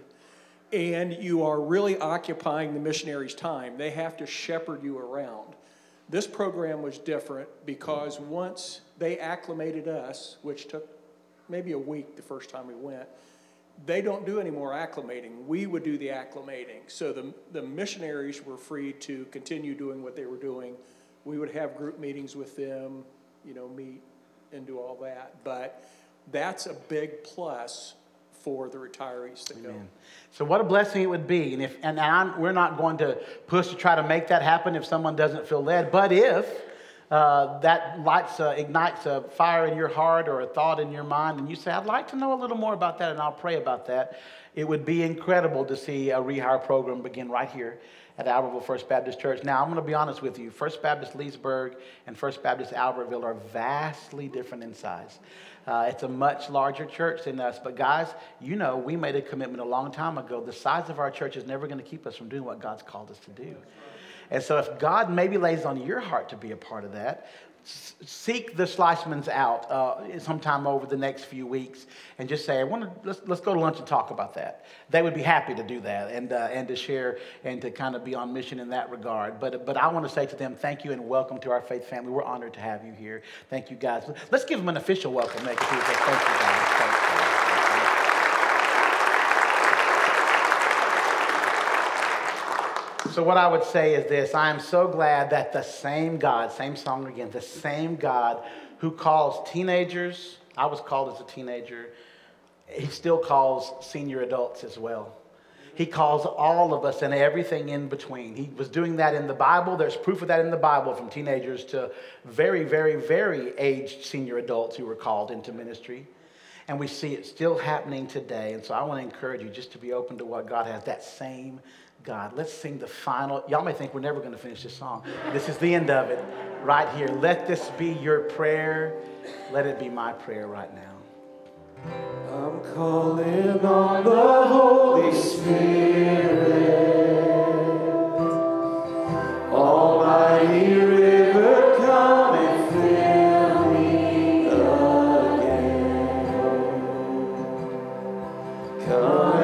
and you are really occupying the missionaries' time. They have to shepherd you around. This program was different because once they acclimated us, which took maybe a week the first time we went, they don't do any more acclimating. We would do the acclimating. So the, the missionaries were free to continue doing what they were doing. We would have group meetings with them, you know, meet and do all that. But that's a big plus for the retirees to go.
So what a blessing it would be. And if and I'm, we're not going to push to try to make that happen if someone doesn't feel led. But if Uh, that lights, uh, ignites a fire in your heart or a thought in your mind, and you say, I'd like to know a little more about that, and I'll pray about that. It would be incredible to see a rehire program begin right here at Albertville First Baptist Church. Now, I'm going to be honest with you. First Baptist Leesburg and First Baptist Albertville are vastly different in size. Uh, it's a much larger church than us. But guys, you know, we made a commitment a long time ago. The size of our church is never going to keep us from doing what God's called us to do. And so if God maybe lays on your heart to be a part of that, s- seek the Schleichmans out uh, sometime over the next few weeks and just say, I want to, let's, let's go to lunch and talk about that. They would be happy to do that and uh, and to share and to kind of be on mission in that regard. But but I want to say to them, thank you and welcome to our faith family. We're honored to have you here. Thank you, guys. Let's give them an official welcome. Make it thank you, guys. Thank you. So what I would say is this: I am so glad that the same God, same song again, the same God who calls teenagers, I was called as a teenager, he still calls senior adults as well. He calls all of us and everything in between. He was doing that in the Bible. There's proof of that in the Bible, from teenagers to very, very, very aged senior adults who were called into ministry. And we see it still happening today. And so I want to encourage you just to be open to what God has, that same God. Let's sing the final. Y'all may think we're never going to finish this song. This is the end of it right here. Let this be your prayer. Let it be my prayer right now.
I'm calling on the Holy Spirit. Almighty river, come and fill me again. Come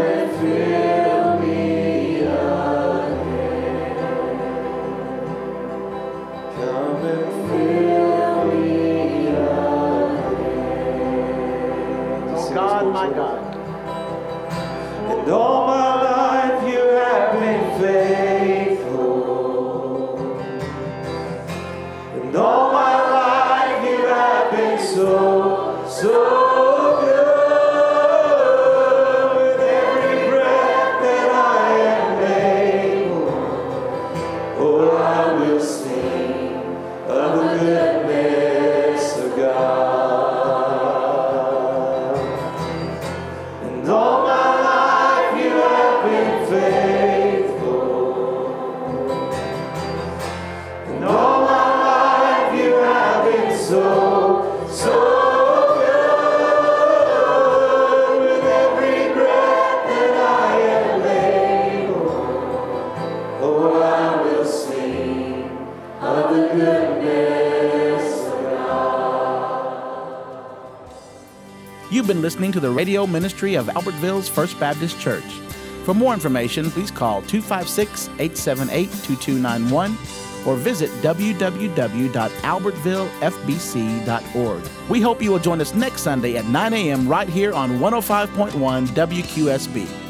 my God. And all my life you have been faithful. And all my life you have been so, so good. With every breath that I am able, oh, I will sing of the goodness of God. And all my life you have been faithful. And all my life you have been so, so good. With every breath that I am able, oh, I will sing of the goodness of God.
You've been listening to the radio ministry of Albertville's First Baptist Church. For more information, please call two five six, eight seven eight, two two nine one or visit w w w dot albertville f b c dot org. We hope you will join us next Sunday at nine a.m. right here on one oh five point one W Q S B.